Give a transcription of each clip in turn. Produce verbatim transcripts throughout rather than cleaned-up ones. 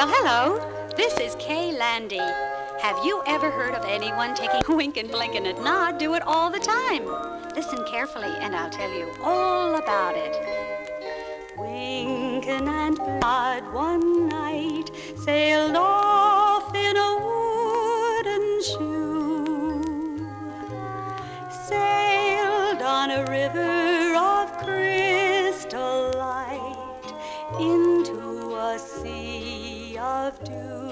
Well, hello. This is Kay Landy. Have you ever heard of anyone taking a wink and blink and a nod? Do it all the time. Listen carefully, and I'll tell you all about it. Winkin' and Nod one night sailed off in a wooden shoe, sailed on a river of crystal light into a sea of dew.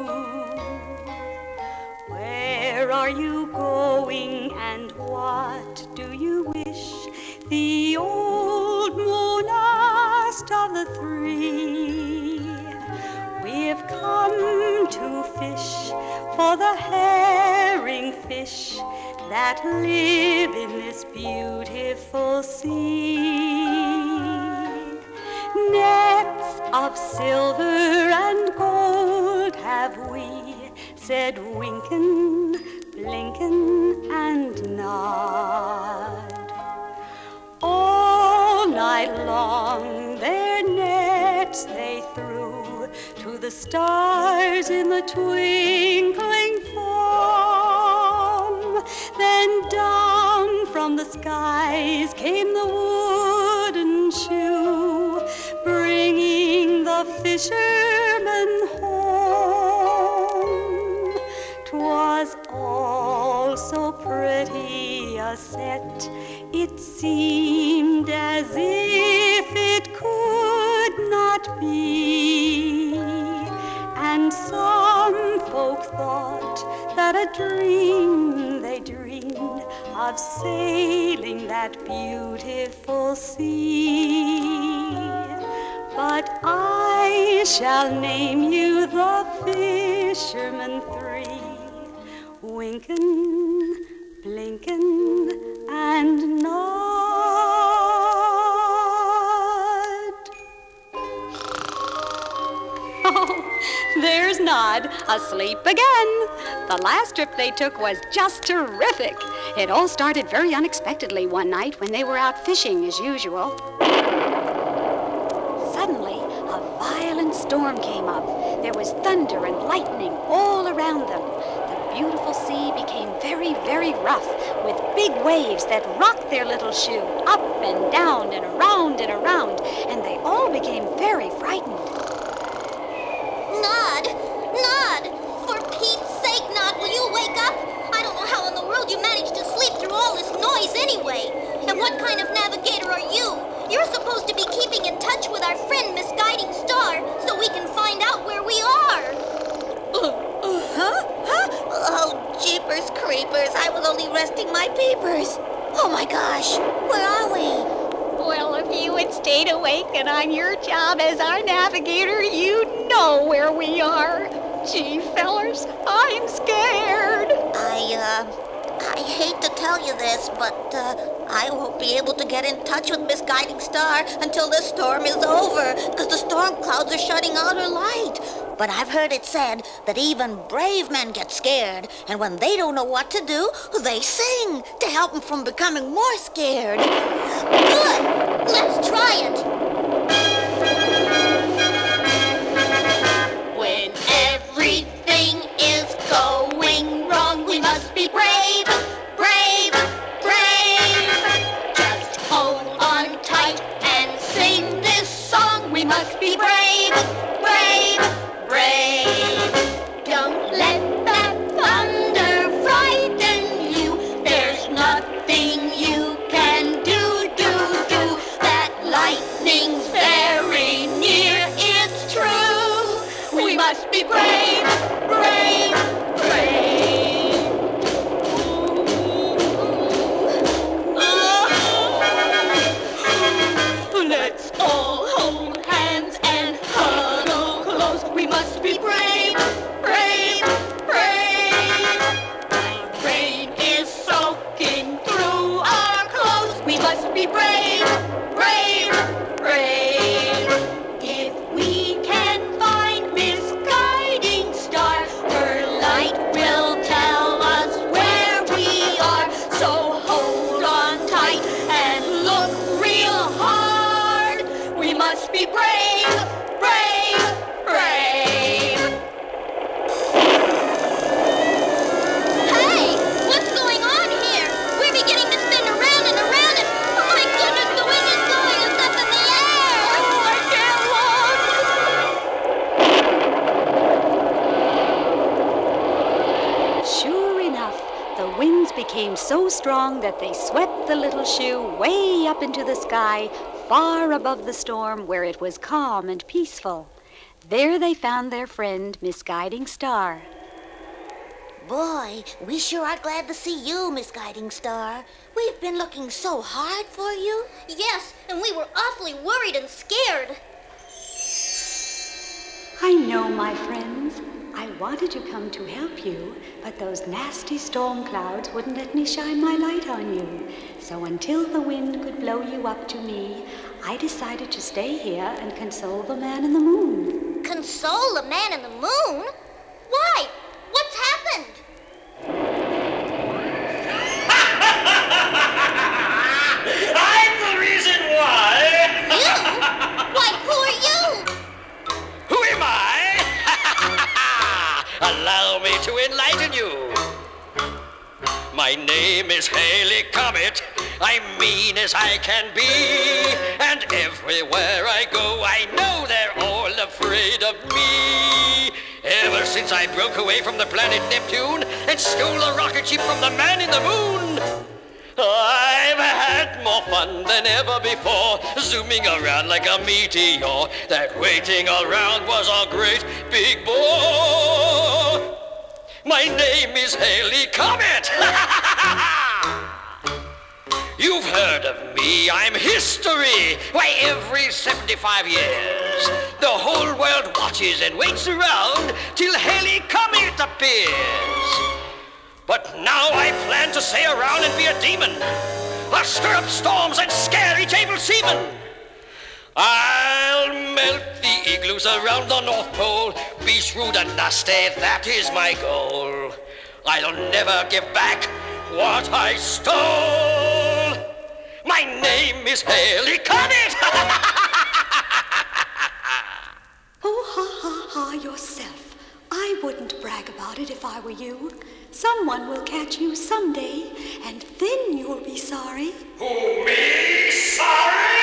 Where are you going and what do you wish? The old monast of the three. We've come to fish for the herring fish that live in this beautiful sea. Nets of silver and gold have we, said Winkin', Blinkin', and Nod. All night long their nets they threw to the stars in the twinkling foam. Then down from the skies came the wooden shoe, bringing the fishermen home. 'Twas all so pretty a set, it seemed as if it could not be. And some folk thought that a dream they dreamed of sailing that beautiful sea. But I shall name you the fishermen three, Winkin', Blinkin', and Nod. Oh, there's Nod, asleep again. The last trip they took was just terrific. It all started very unexpectedly one night when they were out fishing as usual. Suddenly, a violent storm came up. There was thunder and lightning all around them. The beautiful sea became very, very rough, with big waves that rocked their little shoe up and down and around and around, and they all became very frightened. Nod! Nod! For Pete's sake, Nod, will you wake up? I don't know how in the world you managed to sleep through all this noise anyway. And what kind of navigator are you? You're supposed to be keeping in touch with our friend Misguiding Star so we can find out where we are. Uh, uh, huh? Huh? Oh, jeepers creepers. I was only resting my peepers. Oh my gosh. Where are we? Well, if you had stayed awake and on your job as our navigator, you'd know where we are. Gee, fellers, I'm scared. I, uh, I hate to tell you this, but, uh, I won't be able to get in touch with Misguiding Star until the storm is over, because the storm clouds are shutting out her light. But I've heard it said that even brave men get scared, and when they don't know what to do, they sing to help them from becoming more scared. Good! Let's try it! When everything is going wrong, we must be brave, brave, brave. Just hold on tight and sing this song. We must be brave, brave, brave. Don't let that thunder frighten you. There's nothing you can do, do, do. That lightning's very near, it's true. We must be brave, brave, brave. Oh. Let's all hold hands and huddle close. We must be brave, brave, brave. The rain is soaking through our clothes. We must be brave, brave, brave. If we can find Misguiding Star, her light will tell us where we are. So hold on tight and look real hard. We must be brave, brave, brave. the winds became so strong that they swept the little shoe way up into the sky, far above the storm, where it was calm and peaceful. There they found their friend, Miss Guiding Star. Boy, we sure are glad to see you, Miss Guiding Star. We've been looking so hard for you. Yes, and we were awfully worried and scared. I know, my friends. I wanted to come to help you, but those nasty storm clouds wouldn't let me shine my light on you. So until the wind could blow you up to me, I decided to stay here and console the man in the moon. Console the man in the moon? Why? What's happened? I'm the reason why! You? Why, who are you? Who am I? Allow me to enlighten you. My name is Haley Comet. I'm mean as I can be. And everywhere I go, I know they're all afraid of me. Ever since I broke away from the planet Neptune and stole a rocket ship from the man in the moon, I've had more fun than ever before, zooming around like a meteor that waiting around was a great big bore. My name is Haley Comet. You've heard of me, I'm history. Why, every seventy-five years, the whole world watches and waits around till Haley Comet appears. But now I plan to stay around and be a demon. I'll stir up storms and scare each able seaman. I'll melt the igloos around the North Pole. Be shrewd and nasty, that is my goal. I'll never give back what I stole. My name is Haley Comet. Oh, ha, ha, ha, yourself. I wouldn't brag about it if I were you. Someone will catch you someday, and then you'll be sorry. Who, me? Sorry?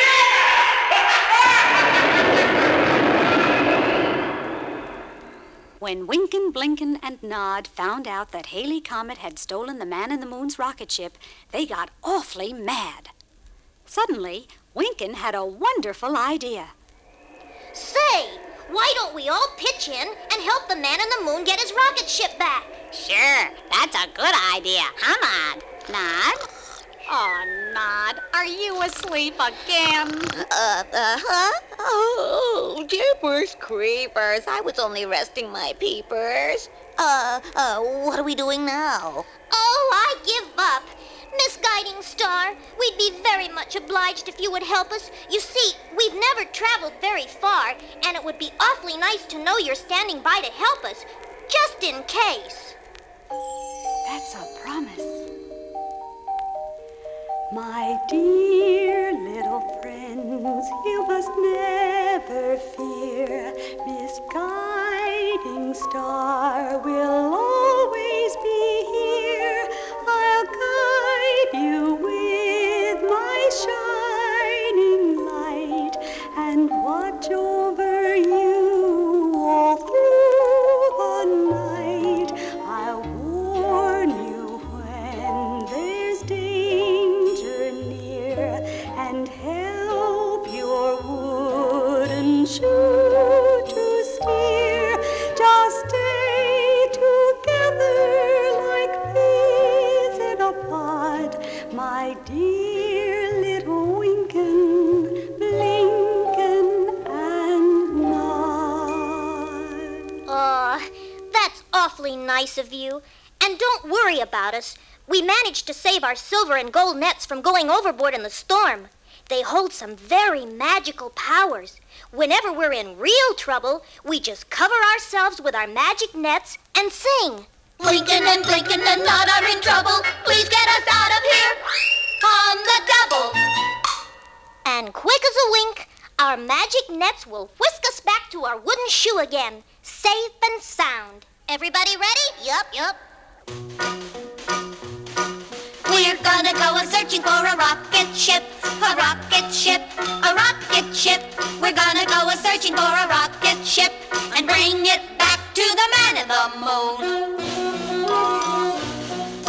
When Wynken, Blynken, and Nod found out that Haley Comet had stolen the Man in the Moon's rocket ship, they got awfully mad. Suddenly, Wynken had a wonderful idea. Say, why don't we all pitch in and help the man in the moon get his rocket ship back? Sure, that's a good idea, huh, Nod? Nod? Oh, Nod, are you asleep again? Uh, uh-huh. Oh, jeepers creepers. I was only resting my peepers. Uh, uh, what are we doing now? Oh, I give up. Miss Guiding Star, we'd be very much obliged if you would help us. You see, we've never traveled very far, and it would be awfully nice to know you're standing by to help us, just in case. That's a promise. My dear little friends, you must never fear. Miss Guiding Star will always be here. I'll guide you with my shining light and watch over you all through the night. I'll warn you when there's danger near and help your wooden shoe to steer. Just stay together like peas in a pod, my dear little Wynken, Blynken, and Nod. Aw, that's awfully nice of you. And don't worry about us. We managed to save our silver and gold nets from going overboard in the storm. They hold some very magical powers. Whenever we're in real trouble, we just cover ourselves with our magic nets and sing. Blinking and blinking and Nod are in trouble. Please get us out of here on the double. And quick as a wink, our magic nets will whisk us back to our wooden shoe again, safe and sound. Everybody ready? Yup, yup. We're gonna go a-searching for a rocket ship, a rocket ship, a rocket ship. We're gonna go a-searching for a rocket ship and bring it back to the man in the moon.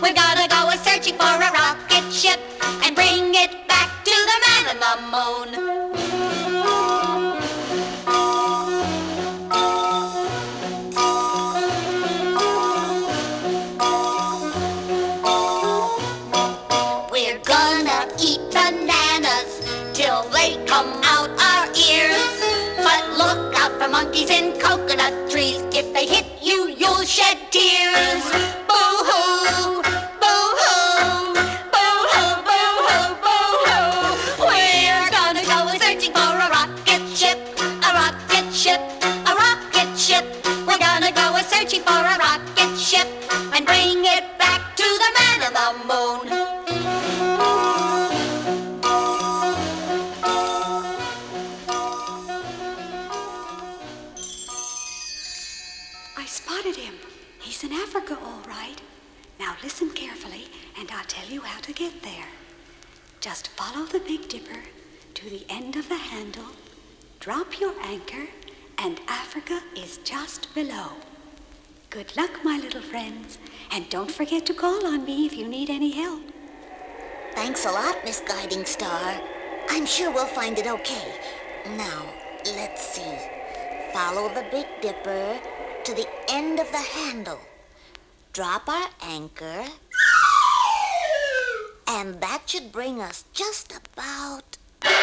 We're gonna go a-searching for a rocket ship and bring it back to the man in the moon. We're gonna eat bananas till they come out our ears. But look out for monkeys in coconut trees. If they hit you, you'll shed tears. Boo-hoo, boo-hoo, boo-hoo, boo-hoo, boo-hoo. We're gonna go searching for a rocket ship, a rocket ship, a rocket ship. We're gonna go searching for a rocket ship and bring it back to the man in the moon. I spotted him. He's in Africa, all right. Now listen carefully, and I'll tell you how to get there. Just follow the Big Dipper to the end of the handle, drop your anchor, and Africa is just below. Good luck, my little friends, and don't forget to call on me if you need any help. Thanks a lot, Miss Guiding Star. I'm sure we'll find it okay. Now, let's see. Follow the Big Dipper to the end of the handle. Drop our anchor. And that should bring us just about...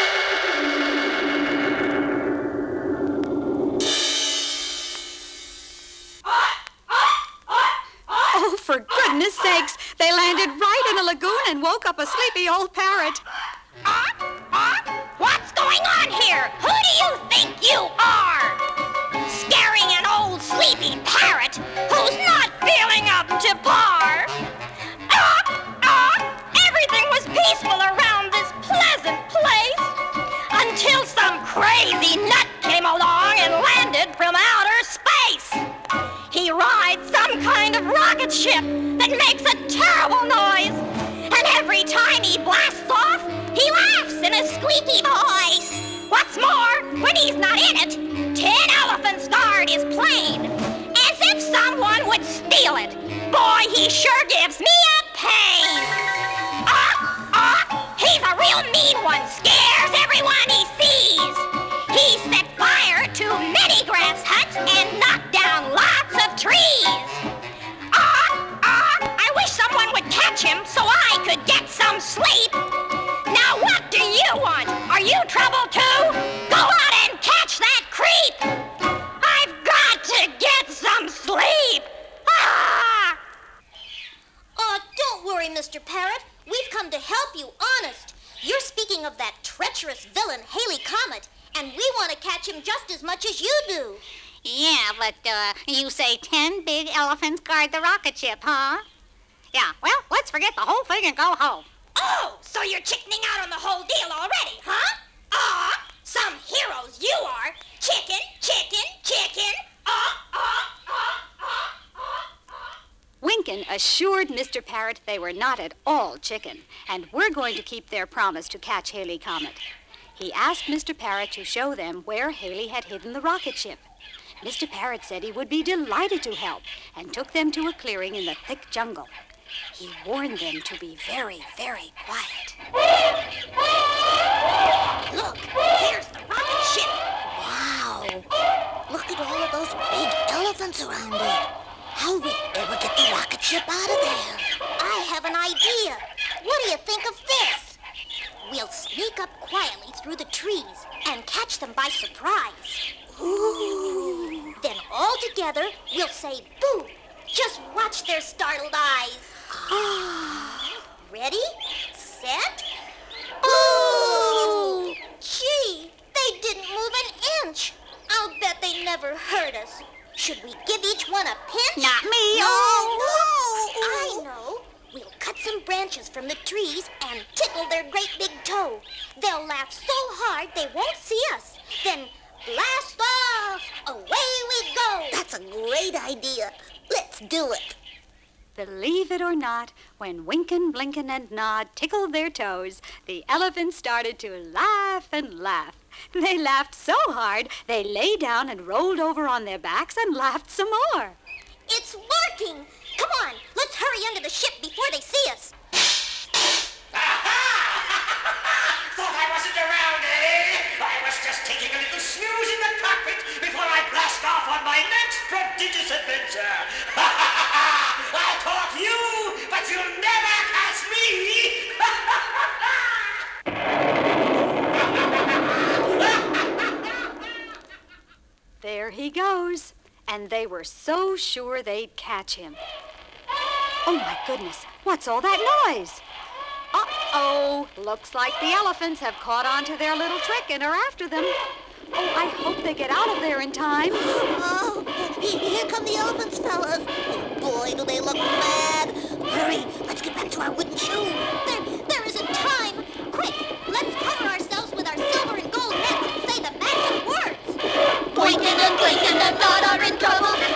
Oh, for goodness sakes, they landed right in a lagoon and woke up a sleepy old parrot. Uh, uh, what's going on here? Who do you think you are? Scaring an old sleepy parrot who's not feeling up to par. Uh, uh, everything was peaceful around this pleasant place until some crazy nut came along and landed from outer space. He rides some kind of rocket ship that makes a terrible noise. And every time he blasts off, he laughs in a squeaky voice. What's more, when he's not in it, Tin Elephants Guard is playing as if someone would steal it. Boy, he sure gives me a pain. Ah, ah, he's a real mean one, scares everyone he sees. He set fire to many grass huts and knocked down lots of trees. Ah, ah, I wish someone would catch him so I could get some sleep. Now what do you want? Are you trouble too? Go out and catch that creep. I've got to get some sleep. Ah! Oh, don't worry, Mister Parrot. We've come to help you, honest. You're speaking of that treacherous villain, Haley Comet, and we want to catch him just as much as you do. Yeah, but uh, you say ten big elephants guard the rocket ship, huh? Yeah, well, let's forget the whole thing and go home. Oh, so you're chickening out on the whole deal already, huh? Ah, some heroes you are. Chicken, chicken, chicken. Ah, ah, ah, ah, ah, ah. Wynken assured Mister Parrot they were not at all chicken, and we're going to keep their promise to catch Haley Comet. He asked Mister Parrot to show them where Haley had hidden the rocket ship. Mister Parrot said he would be delighted to help and took them to a clearing in the thick jungle. He warned them to be very, very quiet. Look, there's the rocket ship. Wow. Look at all of those big elephants around it. How'll we ever get the rocket ship out of there? I have an idea. What do you think of this? We'll sneak up quietly through the trees and catch them by surprise. Ooh. Then all together, we'll say boo. Just watch their startled eyes. Ready? Set? Boo! Gee, they didn't move an inch. I'll bet they never heard us. Should we give each one a pinch? Not me. No, Oh. no. I know. We'll cut some branches from the trees and tickle their great big toe. They'll laugh so hard they won't see us. Then blast off! Away we go! That's a great idea. Let's do it. Believe it or not, when Wynken, Blinken, and Nod tickled their toes, the elephants started to laugh and laugh. They laughed so hard, they lay down and rolled over on their backs and laughed some more. It's working! Come on, let's hurry under the ship before they and they were so sure they'd catch him. Oh, my goodness, what's all that noise? Uh-oh, looks like the elephants have caught on to their little trick and are after them. Oh, I hope they get out of there in time. Oh, he- here come the elephants, fellas. Oh, boy, do they look mad. Hurry, let's get back to our wooden shoe. There, there isn't time. Quick, let's cover ourselves with our silver and gold nets and say the magic words. Boinking and blinking and Dot are in trouble.